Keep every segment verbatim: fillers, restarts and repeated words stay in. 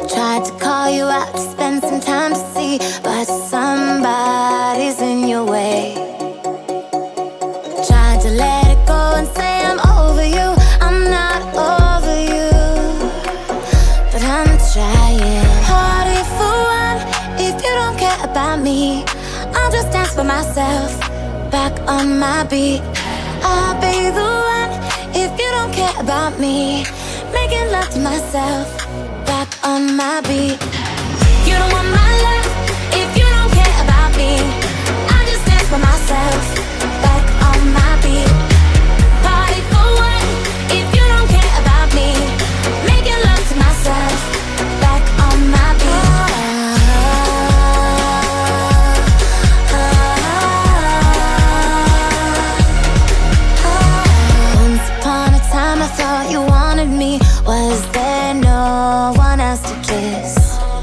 Tried to call you out to spend some time to see, but somebody's in your way. Tried to let it go and say I'm over you. I'm not over you, but I'm trying. Party for one. If you don't care about me, I'll just dance for myself, back on my beat. I'll be the one. If you don't care about me, making love to myself, back on my beat. You don't want my love if you don't care about me. I just dance for myself, back on my beat. Party for one. If you don't care about me, making love to myself, back on my beat. Once upon a time I thought you wanted me. Was there no one else to kiss?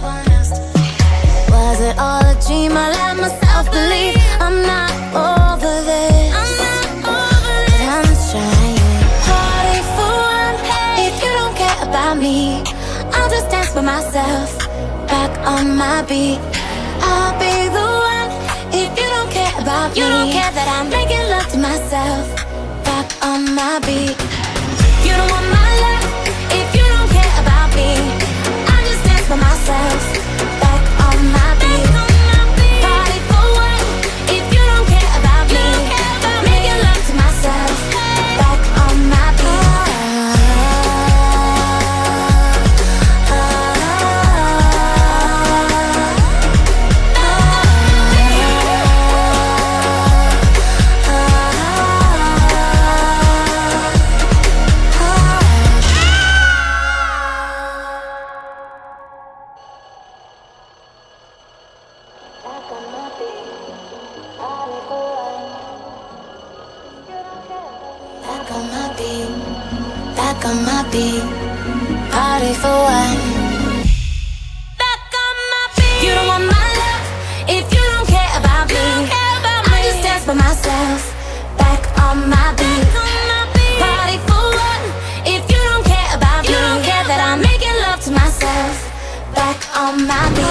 Was it all a dream? I let myself believe. I'm not over this, I'm not over it. But I'm trying. Party for one. If you don't care about me, I'll just dance for myself, back on my beat. I'll be the one. If you don't care about you me, you don't care that I'm making love to myself, back on my beat. You don't want my love if you don't care about me. I just dance for myself, back on my beat. Party for one. If you don't care about me, making love to myself, back on my beat. Back on my beat, back on my beat, party for one. Back on my beat. You don't want my love if you don't care about me. I just dance for myself, back on my beat. Party for one. If you don't care about me, you don't care that I'm making love to myself, back on my beat.